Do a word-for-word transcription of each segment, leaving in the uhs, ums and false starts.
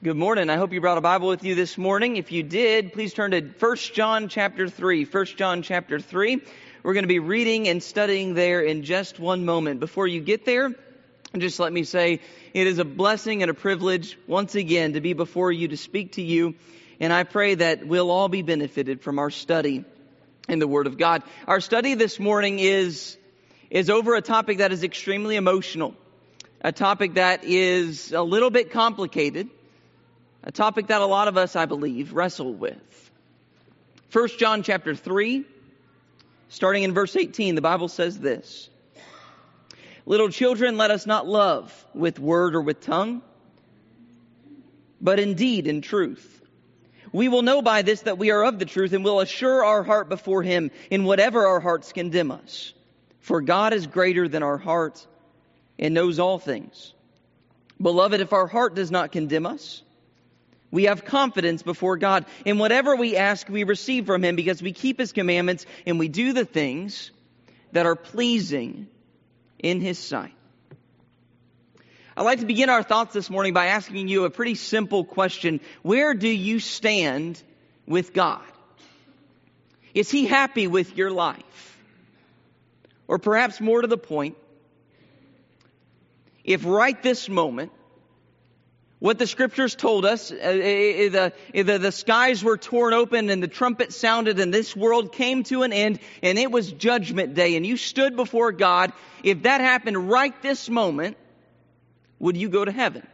Good morning. I hope you brought a Bible with you this morning. If you did, please turn to First John chapter three. First John chapter three. We're going to be reading and studying there in just one moment. Before you get there, just let me say it is a blessing and a privilege once again to be before you, to speak to you. And I pray that we'll all be benefited from our study in the Word of God. Our study this morning is, is over a topic that is extremely emotional. A topic that is a little bit complicated. A topic that a lot of us, I believe, wrestle with. First John chapter three, starting in verse eighteen, the Bible says this. Little children, let us not love with word or with tongue, but in deed and truth. We will know by this that we are of the truth, and will assure our heart before Him in whatever our hearts condemn us. For God is greater than our heart and knows all things. Beloved, if our heart does not condemn us, we have confidence before God. And whatever we ask, we receive from Him, because we keep His commandments and we do the things that are pleasing in His sight. I'd like to begin our thoughts this morning by asking you a pretty simple question. Where do you stand with God? Is He happy with your life? Or perhaps more to the point, if right this moment, what the Scriptures told us, uh, the, the, the skies were torn open and the trumpet sounded and this world came to an end and it was judgment day and you stood before God. If that happened right this moment, would you go to heaven?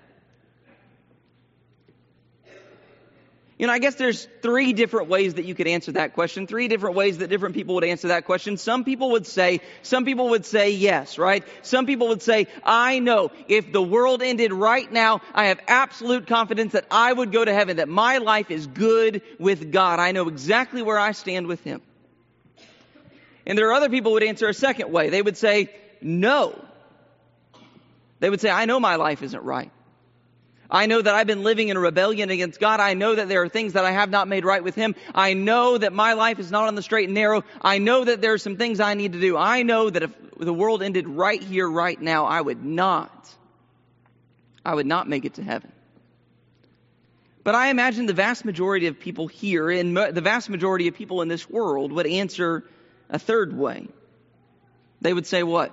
You know, I guess there's three different ways that you could answer that question. Three different ways that different people would answer that question. Some people would say, some people would say yes, right? Some people would say, I know if the world ended right now, I have absolute confidence that I would go to heaven, that my life is good with God. I know exactly where I stand with Him. And there are other people who would answer a second way. They would say, no. They would say, I know my life isn't right. I know that I've been living in rebellion against God. I know that there are things that I have not made right with Him. I know that my life is not on the straight and narrow. I know that there are some things I need to do. I know that if the world ended right here, right now, I would not, I would not make it to heaven. But I imagine the vast majority of people here and the vast majority of people in this world would answer a third way. They would say what?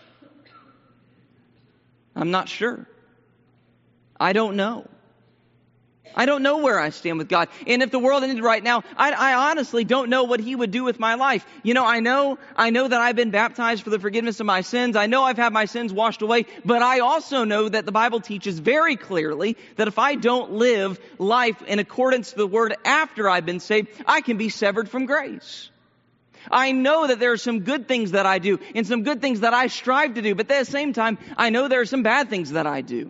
I'm not sure. I don't know. I don't know where I stand with God. And if the world ended right now, I, I honestly don't know what He would do with my life. You know, I know, I know that I've been baptized for the forgiveness of my sins. I know I've had my sins washed away. But I also know that the Bible teaches very clearly that if I don't live life in accordance to the Word after I've been saved, I can be severed from grace. I know that there are some good things that I do and some good things that I strive to do. But at the same time, I know there are some bad things that I do.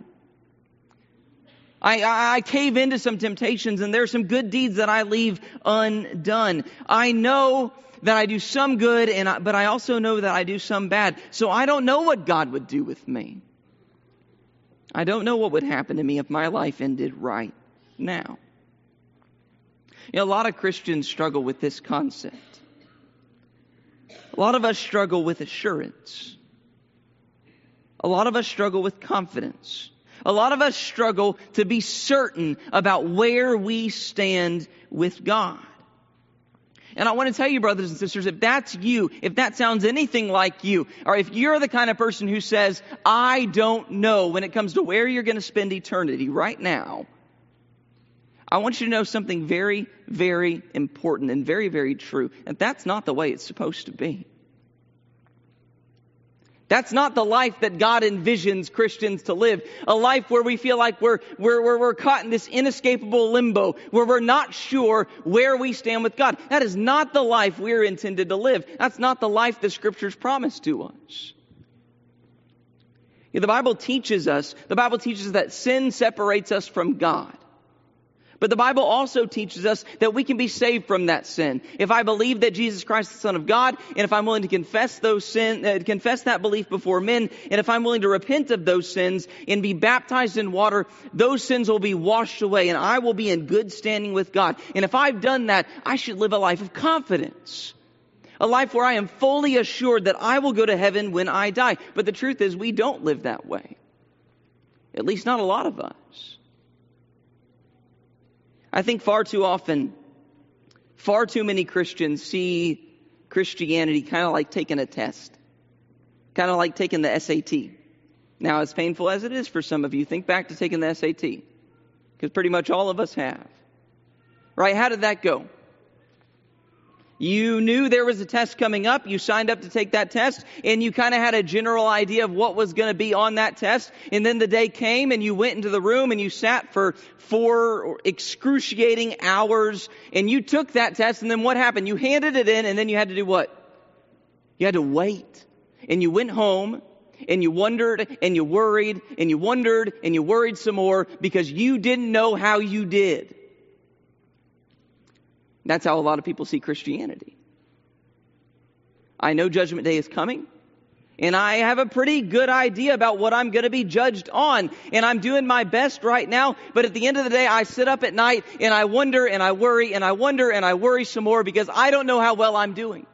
I, I, I cave into some temptations, and there are some good deeds that I leave undone. I know that I do some good, and I, but I also know that I do some bad. So I don't know what God would do with me. I don't know what would happen to me if my life ended right now. You know, a lot of Christians struggle with this concept. A lot of us struggle with assurance. A lot of us struggle with confidence. A lot of us struggle to be certain about where we stand with God. And I want to tell you, brothers and sisters, if that's you, if that sounds anything like you, or if you're the kind of person who says, I don't know when it comes to where you're going to spend eternity right now, I want you to know something very, very important and very, very true. And that's not the way it's supposed to be. That's not the life that God envisions Christians to live. A life where we feel like we're, we're, we're, we're caught in this inescapable limbo, where we're not sure where we stand with God. That is not the life we're intended to live. That's not the life the Scriptures promise to us. The Bible teaches us, the Bible teaches that sin separates us from God. But the Bible also teaches us that we can be saved from that sin. If I believe that Jesus Christ is the Son of God, and if I'm willing to confess those sin, uh, confess that belief before men, and if I'm willing to repent of those sins and be baptized in water, those sins will be washed away, and I will be in good standing with God. And if I've done that, I should live a life of confidence. A life where I am fully assured that I will go to heaven when I die. But the truth is, we don't live that way. At least not a lot of us. I think far too often, far too many Christians see Christianity kind of like taking a test, kind of like taking the S A T. Now, as painful as it is for some of you, think back to taking the S A T, because pretty much all of us have. Right? How did that go? You knew there was a test coming up. You signed up to take that test, and you kind of had a general idea of what was going to be on that test. And then the day came, and you went into the room, and you sat for four excruciating hours, and you took that test. And then what happened? You handed it in, and then you had to do what? You had to wait. And you went home, and you wondered, and you worried, and you wondered, and you worried some more because you didn't know how you did. That's how a lot of people see Christianity. I know Judgment Day is coming, and I have a pretty good idea about what I'm going to be judged on, and I'm doing my best right now, but at the end of the day, I sit up at night, and I wonder, and I worry, and I wonder, and I worry some more because I don't know how well I'm doing.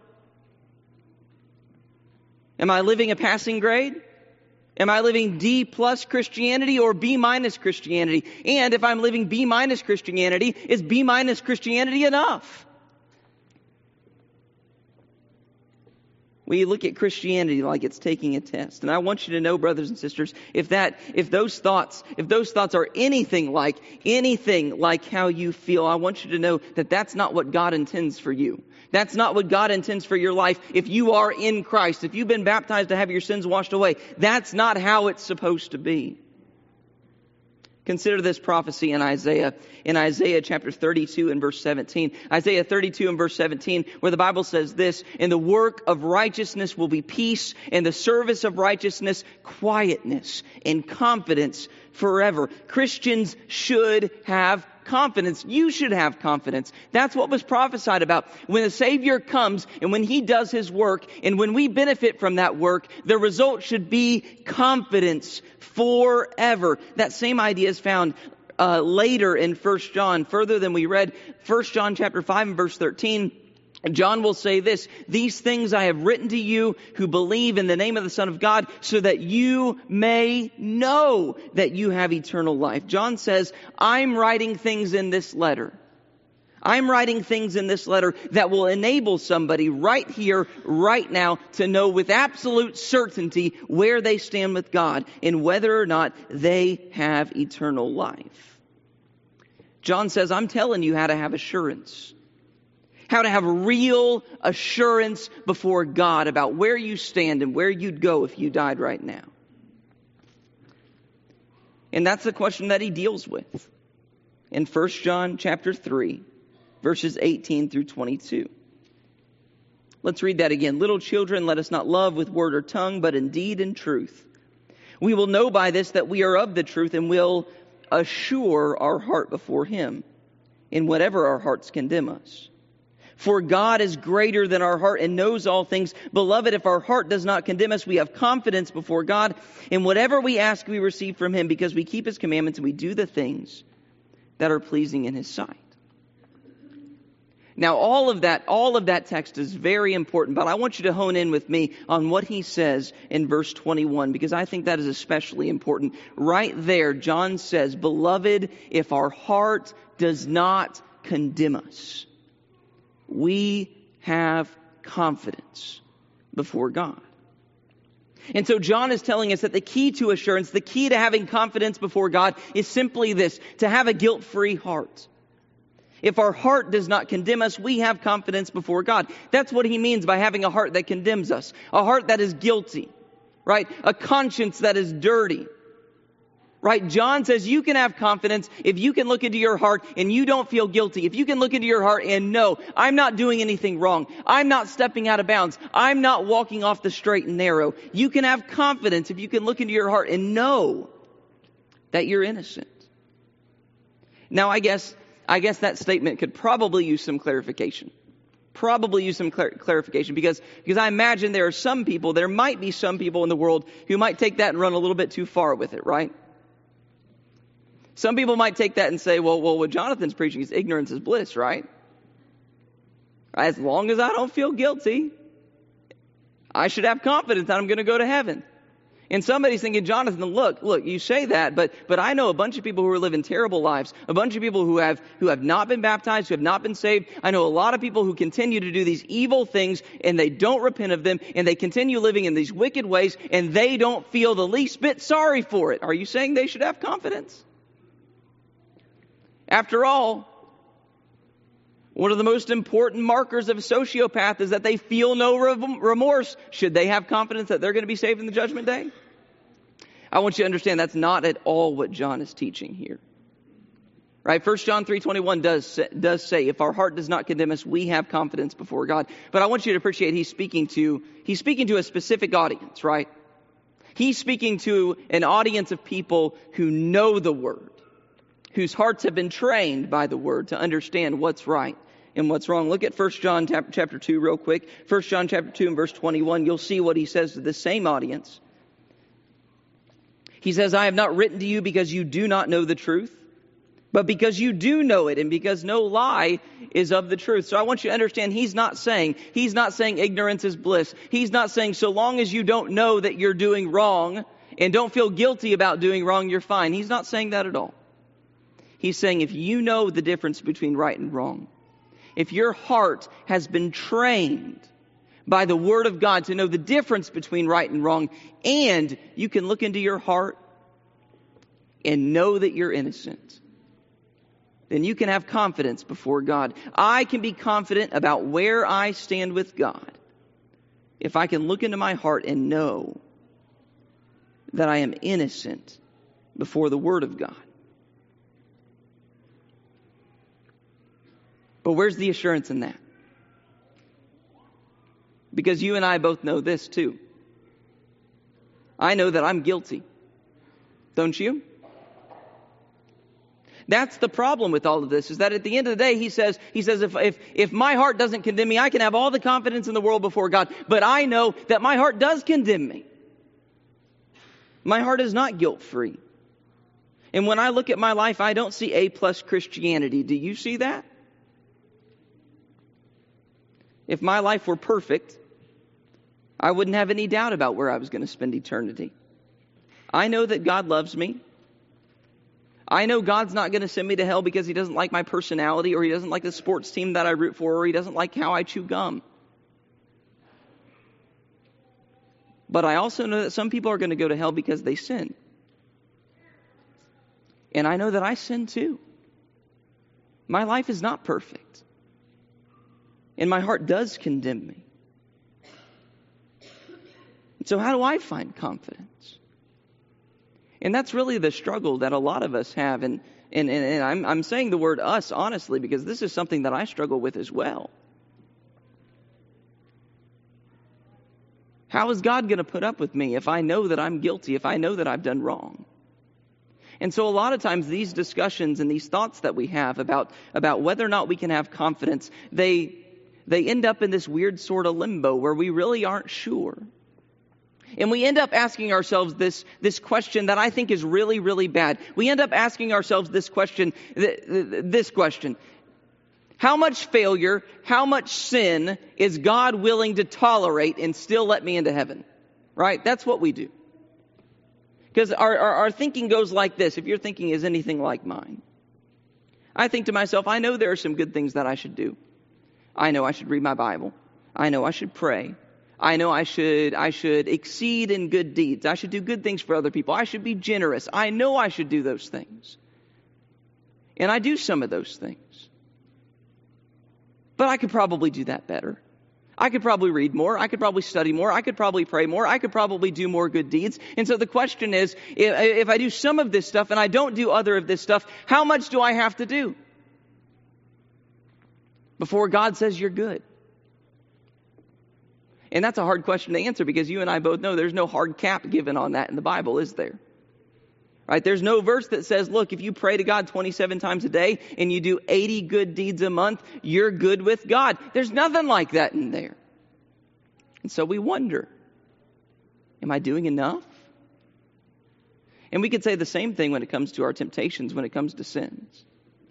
Am I living a passing grade? Am I living D plus Christianity or B minus Christianity? And if I'm living B minus Christianity, is B minus Christianity enough? We look at Christianity like it's taking a test. And I want you to know, brothers and sisters, if that, if those thoughts, if those thoughts are anything like, anything like how you feel, I want you to know that that's not what God intends for you. That's not what God intends for your life. If you are in Christ, if you've been baptized to have your sins washed away, that's not how it's supposed to be. Consider this prophecy in Isaiah, in Isaiah chapter thirty-two and verse seventeen. Isaiah thirty-two and verse seventeen, where the Bible says this, "And the work of righteousness will be peace, and the service of righteousness, quietness and confidence forever." Christians should have confidence. You should have confidence. That's what was prophesied about. When the Savior comes and when He does His work and when we benefit from that work, the result should be confidence forever. That same idea is found uh, later in First John, further than we read. First John chapter five and verse thirteen. John will say this, "These things I have written to you who believe in the name of the Son of God, so that you may know that you have eternal life." John says, I'm writing things in this letter. I'm writing things in this letter that will enable somebody right here, right now, to know with absolute certainty where they stand with God and whether or not they have eternal life. John says, I'm telling you how to have assurance. How to have real assurance before God about where you stand and where you'd go if you died right now. And that's the question that he deals with in First John chapter three, verses eighteen through twenty-two. Let's read that again. "Little children, let us not love with word or tongue, but in deed and truth. We will know by this that we are of the truth, and will assure our heart before Him in whatever our hearts condemn us. For God is greater than our heart and knows all things. Beloved, if our heart does not condemn us, we have confidence before God. And whatever we ask, we receive from Him, because we keep His commandments and we do the things that are pleasing in His sight." Now, all of that, all of that text is very important, but I want you to hone in with me on what he says in verse twenty-one, because I think that is especially important. Right there, John says, "Beloved, if our heart does not condemn us, we have confidence before God." And so John is telling us that the key to assurance, the key to having confidence before God is simply this, to have a guilt-free heart. If our heart does not condemn us, we have confidence before God. That's what he means by having a heart that condemns us. A heart that is guilty, right? A conscience that is dirty. Right? John says you can have confidence if you can look into your heart and you don't feel guilty. If you can look into your heart and know, I'm not doing anything wrong. I'm not stepping out of bounds. I'm not walking off the straight and narrow. You can have confidence if you can look into your heart and know that you're innocent. Now, I guess, I guess that statement could probably use some clarification. Probably use some clar- clarification because, because I imagine there are some people, there might be some people in the world who might take that and run a little bit too far with it, right? Some people might take that and say, well, well, what Jonathan's preaching is ignorance is bliss, right? As long as I don't feel guilty, I should have confidence that I'm going to go to heaven. And somebody's thinking, Jonathan, look, look, you say that, but but I know a bunch of people who are living terrible lives, a bunch of people who have who have not been baptized, who have not been saved. I know a lot of people who continue to do these evil things and they don't repent of them and they continue living in these wicked ways and they don't feel the least bit sorry for it. Are you saying they should have confidence? After all, one of the most important markers of a sociopath is that they feel no remorse. Should they have confidence that they're going to be saved in the judgment day? I want you to understand that's not at all what John is teaching here. Right? First John three twenty-one does, does say, if our heart does not condemn us, we have confidence before God. But I want you to appreciate he's speaking to, he's speaking to a specific audience, right? He's speaking to an audience of people who know the Word, whose hearts have been trained by the Word to understand what's right and what's wrong. Look at First John chapter two real quick. First John chapter two and verse twenty-one. You'll see what he says to the same audience. He says, I have not written to you because you do not know the truth, but because you do know it, and because no lie is of the truth. So I want you to understand, he's not saying, he's not saying ignorance is bliss. He's not saying so long as you don't know that you're doing wrong and don't feel guilty about doing wrong, you're fine. He's not saying that at all. He's saying if you know the difference between right and wrong, if your heart has been trained by the Word of God to know the difference between right and wrong, and you can look into your heart and know that you're innocent, then you can have confidence before God. I can be confident about where I stand with God if I can look into my heart and know that I am innocent before the Word of God. But where's the assurance in that? Because you and I both know this too. I know that I'm guilty. Don't you? That's the problem with all of this, is that at the end of the day, he says, he says, if, if, if my heart doesn't condemn me, I can have all the confidence in the world before God. But I know that my heart does condemn me. My heart is not guilt-free. And when I look at my life, I don't see A-plus Christianity. Do you see that? If my life were perfect, I wouldn't have any doubt about where I was going to spend eternity. I know that God loves me. I know God's not going to send me to hell because he doesn't like my personality, or he doesn't like the sports team that I root for, or he doesn't like how I chew gum. But I also know that some people are going to go to hell because they sin. And I know that I sin too. My life is not perfect. And my heart does condemn me. So how do I find confidence? And that's really the struggle that a lot of us have. And, and, and, and I'm, I'm saying the word us honestly, because this is something that I struggle with as well. How is God going to put up with me if I know that I'm guilty, if I know that I've done wrong? And so a lot of times these discussions and these thoughts that we have about, about whether or not we can have confidence, they, they end up in this weird sort of limbo where we really aren't sure. And we end up asking ourselves this, this question that I think is really, really bad. We end up asking ourselves this question, this question. How much failure, how much sin is God willing to tolerate and still let me into heaven? Right? That's what we do. Because our, our, our thinking goes like this. If your thinking is anything like mine, I think to myself, I know there are some good things that I should do. I know I should read my Bible. I know I should pray. I know I should I should exceed in good deeds. I should do good things for other people. I should be generous. I know I should do those things. And I do some of those things. But I could probably do that better. I could probably read more. I could probably study more. I could probably pray more. I could probably do more good deeds. And so the question is, if, if I do some of this stuff and I don't do other of this stuff, how much do I have to do before God says you're good? And that's a hard question to answer, because you and I both know there's no hard cap given on that in the Bible, is there? Right? There's no verse that says, look, if you pray to God twenty-seven times a day and you do eighty good deeds a month, you're good with God. There's nothing like that in there. And so we wonder, am I doing enough? And we could say the same thing when it comes to our temptations, when it comes to sins.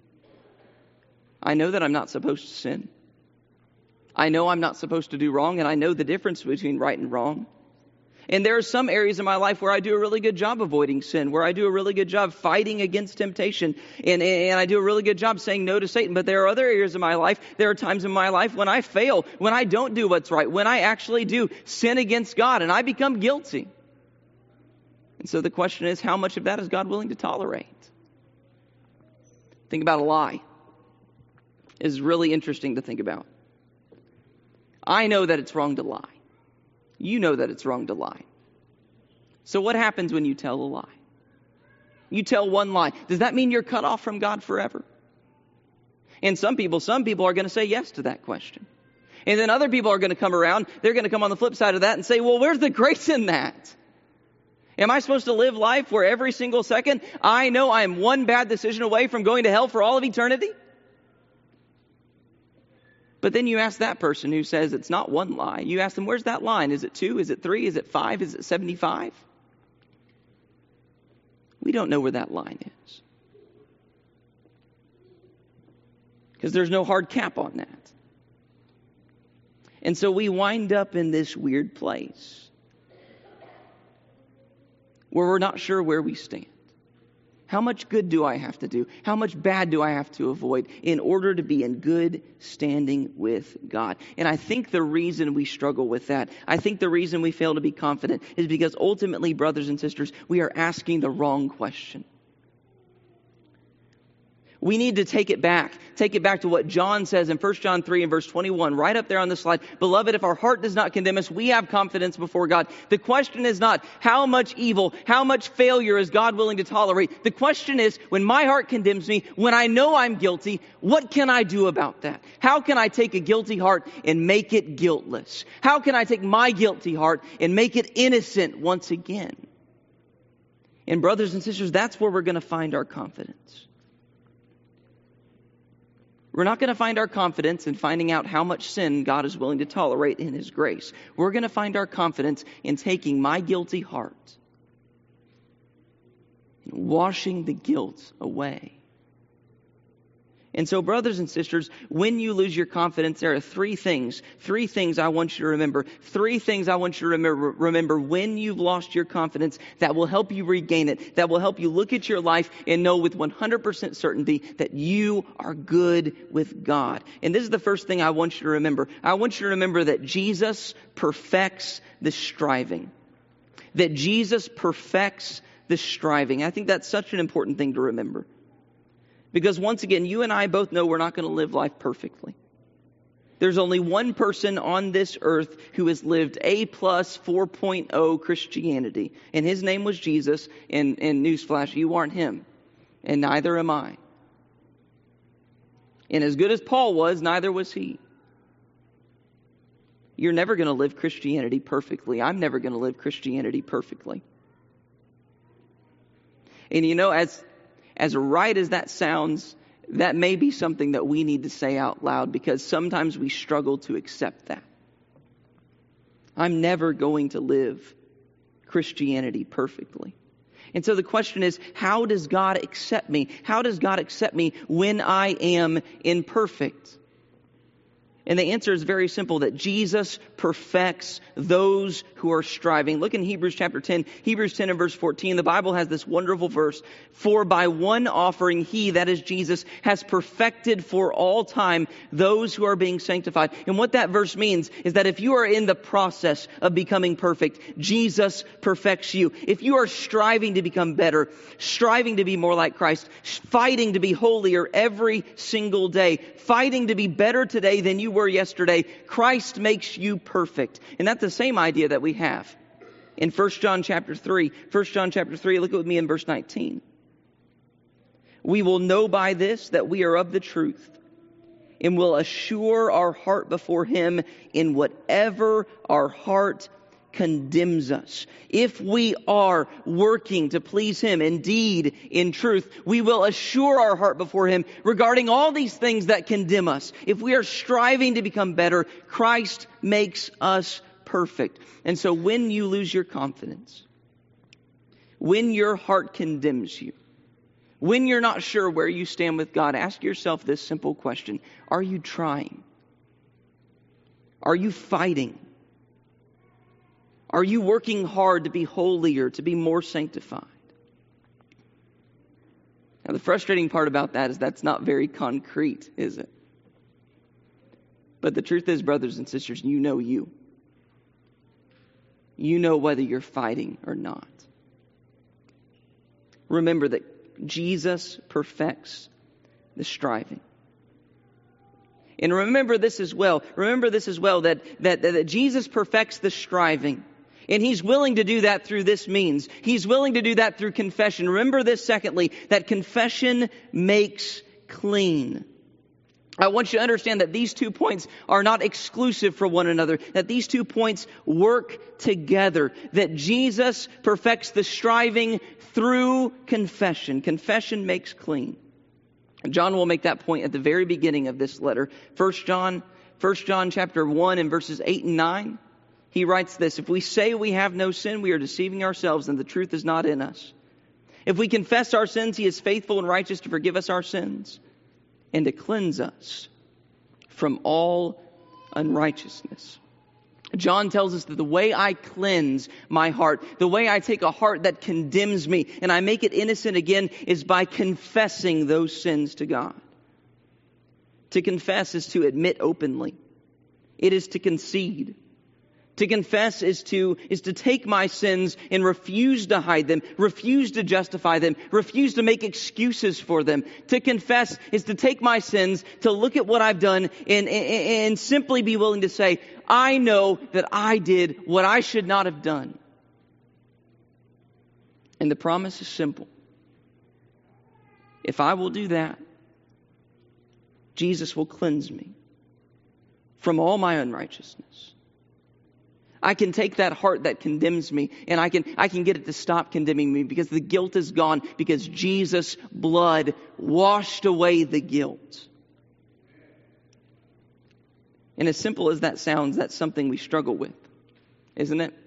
I know that I'm not supposed to sin. I know I'm not supposed to do wrong, and I know the difference between right and wrong. And there are some areas in my life where I do a really good job avoiding sin, where I do a really good job fighting against temptation, and, and I do a really good job saying no to Satan. But there are other areas of my life, there are times in my life when I fail, when I don't do what's right, when I actually do sin against God, and I become guilty. And so the question is, how much of that is God willing to tolerate? Think about a lie. It's really interesting to think about. I know that it's wrong to lie. You know that it's wrong to lie. So what happens when you tell a lie? You tell one lie. Does that mean you're cut off from God forever? And some people, some people are going to say yes to that question. And then other people are going to come around. They're going to come on the flip side of that and say, well, where's the grace in that? Am I supposed to live life where every single second I know I'm one bad decision away from going to hell for all of eternity? But then you ask that person who says it's not one lie. You ask them, where's that line? Is it two? Is it three? Is it five? Is it seventy-five? We don't know where that line is. Because there's no hard cap on that. And so we wind up in this weird place where we're not sure where we stand. How much good do I have to do? How much bad do I have to avoid in order to be in good standing with God? And I think the reason we struggle with that, I think the reason we fail to be confident is because ultimately, brothers and sisters, we are asking the wrong question. We need to take it back. Take it back to what John says in First John three and verse twenty-one, right up there on the slide. Beloved, if our heart does not condemn us, we have confidence before God. The question is not how much evil, how much failure is God willing to tolerate. The question is, when my heart condemns me, when I know I'm guilty, what can I do about that? How can I take a guilty heart and make it guiltless? How can I take my guilty heart and make it innocent once again? And brothers and sisters, that's where we're going to find our confidence. We're not going to find our confidence in finding out how much sin God is willing to tolerate in His grace. We're going to find our confidence in taking my guilty heart and washing the guilt away. And so, brothers and sisters, when you lose your confidence, there are three things. Three things I want you to remember. Three things I want you to remember, remember when you've lost your confidence that will help you regain it, that will help you look at your life and know with one hundred percent certainty that you are good with God. And this is the first thing I want you to remember. I want you to remember that Jesus perfects the striving. That Jesus perfects the striving. I think that's such an important thing to remember. Because once again, you and I both know we're not going to live life perfectly. There's only one person on this earth who has lived A plus four point oh Christianity. And His name was Jesus. And, and newsflash, you aren't Him. And neither am I. And as good as Paul was, neither was he. You're never going to live Christianity perfectly. I'm never going to live Christianity perfectly. And you know, as... As right as that sounds, that may be something that we need to say out loud because sometimes we struggle to accept that. I'm never going to live Christianity perfectly. And so the question is, how does God accept me? How does God accept me when I am imperfect? And the answer is very simple, that Jesus perfects those who are striving. Look in Hebrews chapter ten. Hebrews ten and verse fourteen. The Bible has this wonderful verse. For by one offering He, that is Jesus, has perfected for all time those who are being sanctified. And what that verse means is that if you are in the process of becoming perfect, Jesus perfects you. If you are striving to become better, striving to be more like Christ, fighting to be holier every single day, fighting to be better today than you were yesterday, Christ makes you perfect. And that's the same idea that we have in First John chapter three. First John chapter three, look with me in verse nineteen. We will know by this that we are of the truth, and will assure our heart before Him in whatever our heart condemns us. If we are working to please Him, indeed, in truth, we will assure our heart before Him regarding all these things that condemn us. If we are striving to become better, Christ makes us perfect. And so when you lose your confidence, when your heart condemns you, when you're not sure where you stand with God, ask yourself this simple question. Are you trying? Are you fighting? Are you working hard to be holier, to be more sanctified? Now, the frustrating part about that is that's not very concrete, is it? But the truth is, brothers and sisters, you know you. You know whether you're fighting or not. Remember that Jesus perfects the striving. And remember this as well. Remember this as well, that, that, that Jesus perfects the striving. And He's willing to do that through this means. He's willing to do that through confession. Remember this, secondly, that confession makes clean. I want you to understand that these two points are not exclusive for one another, that these two points work together, that Jesus perfects the striving through confession. Confession makes clean. John will make that point at the very beginning of this letter. First John, First John chapter one and verses eight and nine. He writes this: if we say we have no sin, we are deceiving ourselves and the truth is not in us. If we confess our sins, He is faithful and righteous to forgive us our sins and to cleanse us from all unrighteousness. John tells us that the way I cleanse my heart, the way I take a heart that condemns me and I make it innocent again, is by confessing those sins to God. To confess is to admit openly. It is to concede. To confess is to, is to take my sins and refuse to hide them, refuse to justify them, refuse to make excuses for them. To confess is to take my sins, to look at what I've done and, and, and simply be willing to say, I know that I did what I should not have done. And the promise is simple. If I will do that, Jesus will cleanse me from all my unrighteousness. I can take that heart that condemns me and I can, I can get it to stop condemning me because the guilt is gone, because Jesus' blood washed away the guilt. And as simple as that sounds, that's something we struggle with, isn't it?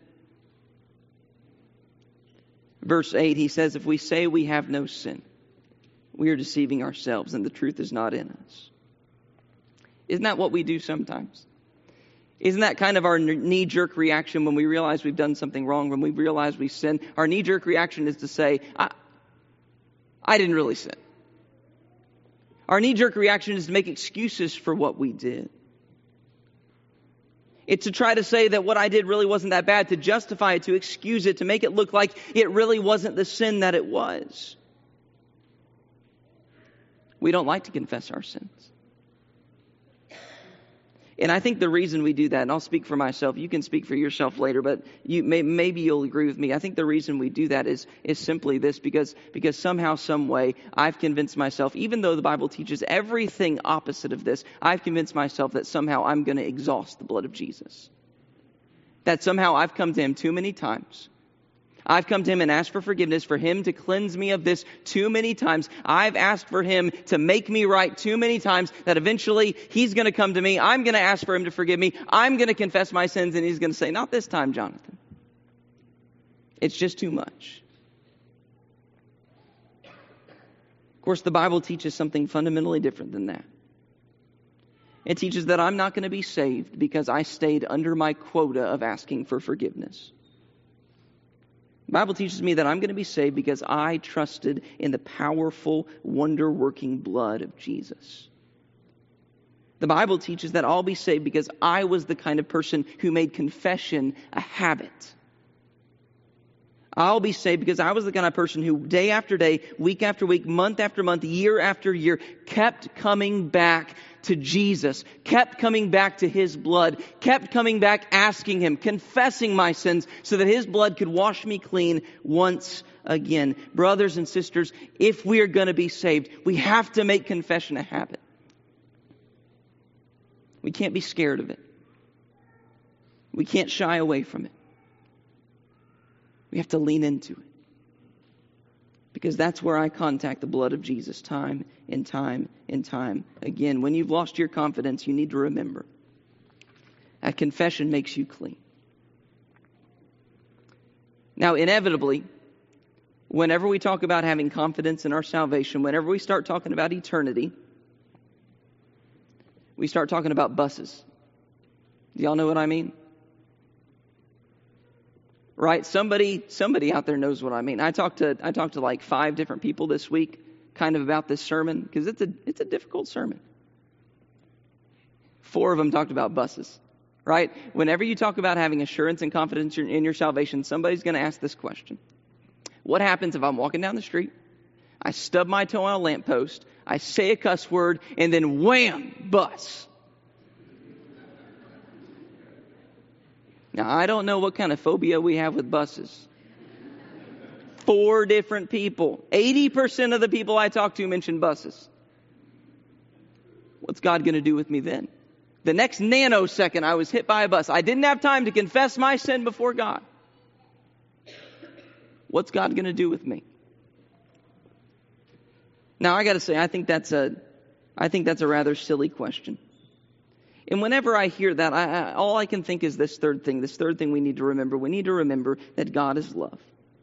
Verse eight, he says, if we say we have no sin, we are deceiving ourselves and the truth is not in us. Isn't that what we do sometimes? Isn't that kind of our knee-jerk reaction when we realize we've done something wrong, when we realize we sin? Our knee-jerk reaction is to say, I, I didn't really sin. Our knee-jerk reaction is to make excuses for what we did. It's to try to say that what I did really wasn't that bad, to justify it, to excuse it, to make it look like it really wasn't the sin that it was. We don't like to confess our sins. And I think the reason we do that, and I'll speak for myself, you can speak for yourself later, but you may, maybe you'll agree with me. I think the reason we do that is, is simply this, because, because somehow, some way, I've convinced myself, even though the Bible teaches everything opposite of this, I've convinced myself that somehow I'm going to exhaust the blood of Jesus. That somehow I've come to Him too many times. I've come to Him and asked for forgiveness, for Him to cleanse me of this too many times. I've asked for Him to make me right too many times that eventually He's going to come to me. I'm going to ask for Him to forgive me. I'm going to confess my sins and He's going to say, not this time, Jonathan. It's just too much. Of course, the Bible teaches something fundamentally different than that. It teaches that I'm not going to be saved because I stayed under my quota of asking for forgiveness. The Bible teaches me that I'm going to be saved because I trusted in the powerful, wonder-working blood of Jesus. The Bible teaches that I'll be saved because I was the kind of person who made confession a habit. I'll be saved because I was the kind of person who day after day, week after week, month after month, year after year, kept coming back to Jesus, kept coming back to His blood, kept coming back asking Him, confessing my sins so that His blood could wash me clean once again. Brothers and sisters, if we are going to be saved, we have to make confession a habit. We can't be scared of it. We can't shy away from it. We have to lean into it. Because that's where I contact the blood of Jesus time and time and time again. When you've lost your confidence, you need to remember that confession makes you clean. Now, inevitably, whenever we talk about having confidence in our salvation, whenever we start talking about eternity, we start talking about buses. Do y'all know what I mean? Right? Somebody, somebody out there knows what I mean. I talked to, I talked to like five different people this week, kind of about this sermon, because it's a, it's a difficult sermon. Four of them talked about buses, right? Whenever you talk about having assurance and confidence in your salvation, somebody's going to ask this question. What happens if I'm walking down the street, I stub my toe on a lamppost, I say a cuss word, and then wham, bus? Now, I don't know what kind of phobia we have with buses. Four different people. eighty percent of the people I talk to mention buses. What's God going to do with me then? The next nanosecond I was hit by a bus. I didn't have time to confess my sin before God. What's God going to do with me? Now, I got to say, I think that's a, I think that's a rather silly question. And whenever I hear that, I, I, all I can think is this third thing. This third thing we need to remember. We need to remember that God is love.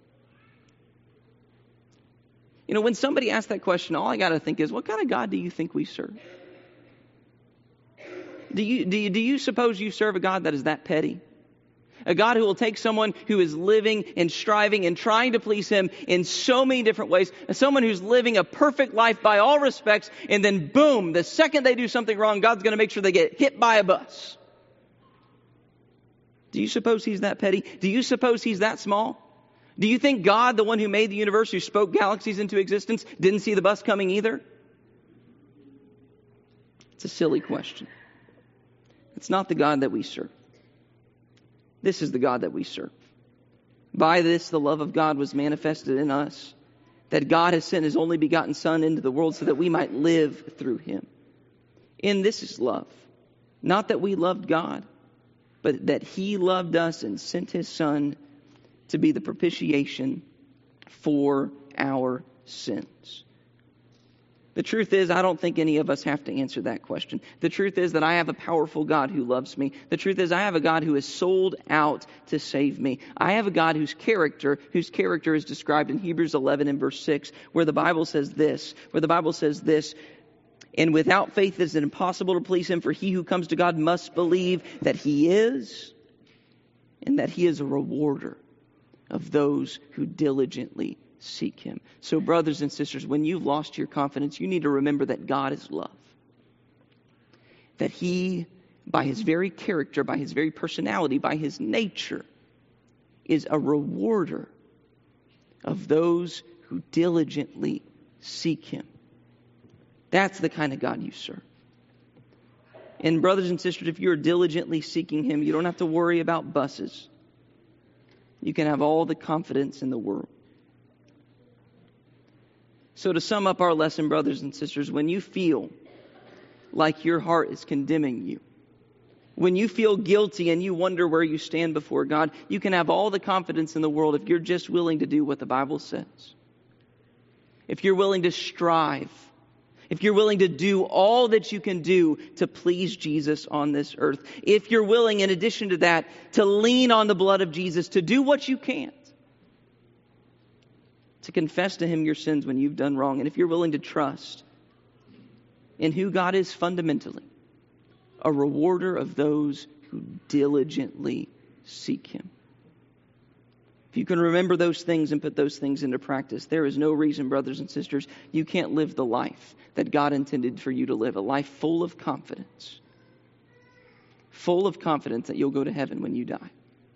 You know, when somebody asks that question, all I got to think is, what kind of God do you think we serve? Do you, do you, do you suppose you serve a God that is that petty? A God who will take someone who is living and striving and trying to please Him in so many different ways, and someone who's living a perfect life by all respects, and then boom, the second they do something wrong, God's going to make sure they get hit by a bus. Do you suppose He's that petty? Do you suppose He's that small? Do you think God, the one who made the universe, who spoke galaxies into existence, didn't see the bus coming either? It's a silly question. It's not the God that we serve. This is the God that we serve. By this, the love of God was manifested in us, that God has sent His only begotten Son into the world so that we might live through Him. And this is love. Not that we loved God, but that He loved us and sent His Son to be the propitiation for our sins. The truth is, I don't think any of us have to answer that question. The truth is that I have a powerful God who loves me. The truth is I have a God who is sold out to save me. I have a God whose character, whose character is described in Hebrews eleven and verse six, where the Bible says this, where the Bible says this, and without faith it is impossible to please Him, for he who comes to God must believe that He is, and that He is a rewarder of those who diligently seek Him. So brothers and sisters, when you've lost your confidence, you need to remember that God is love. That He, by His very character, by His very personality, by His nature, is a rewarder of those who diligently seek Him. That's the kind of God you serve. And brothers and sisters, if you're diligently seeking Him, you don't have to worry about buses. You can have all the confidence in the world. So to sum up our lesson, brothers and sisters, when you feel like your heart is condemning you, when you feel guilty and you wonder where you stand before God, you can have all the confidence in the world if you're just willing to do what the Bible says. If you're willing to strive, if you're willing to do all that you can do to please Jesus on this earth, if you're willing, in addition to that, to lean on the blood of Jesus, to do what you can, to confess to Him your sins when you've done wrong, and if you're willing to trust in who God is fundamentally, a rewarder of those who diligently seek Him. If you can remember those things and put those things into practice, there is no reason, brothers and sisters, you can't live the life that God intended for you to live, a life full of confidence, full of confidence that you'll go to heaven when you die.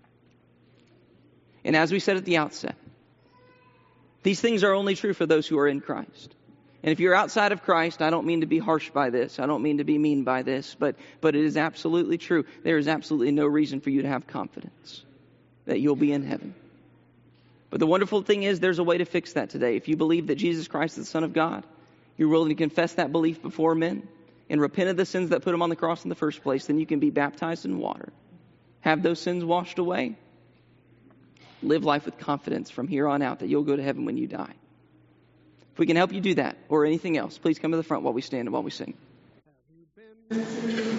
And as we said at the outset, these things are only true for those who are in Christ. And if you're outside of Christ, I don't mean to be harsh by this. I don't mean to be mean by this. But, but it is absolutely true. There is absolutely no reason for you to have confidence that you'll be in heaven. But the wonderful thing is there's a way to fix that today. If you believe that Jesus Christ is the Son of God, you're willing to confess that belief before men and repent of the sins that put Him on the cross in the first place, then you can be baptized in water. Have those sins washed away. Live life with confidence from here on out that you'll go to heaven when you die. If we can help you do that or anything else, please come to the front while we stand and while we sing.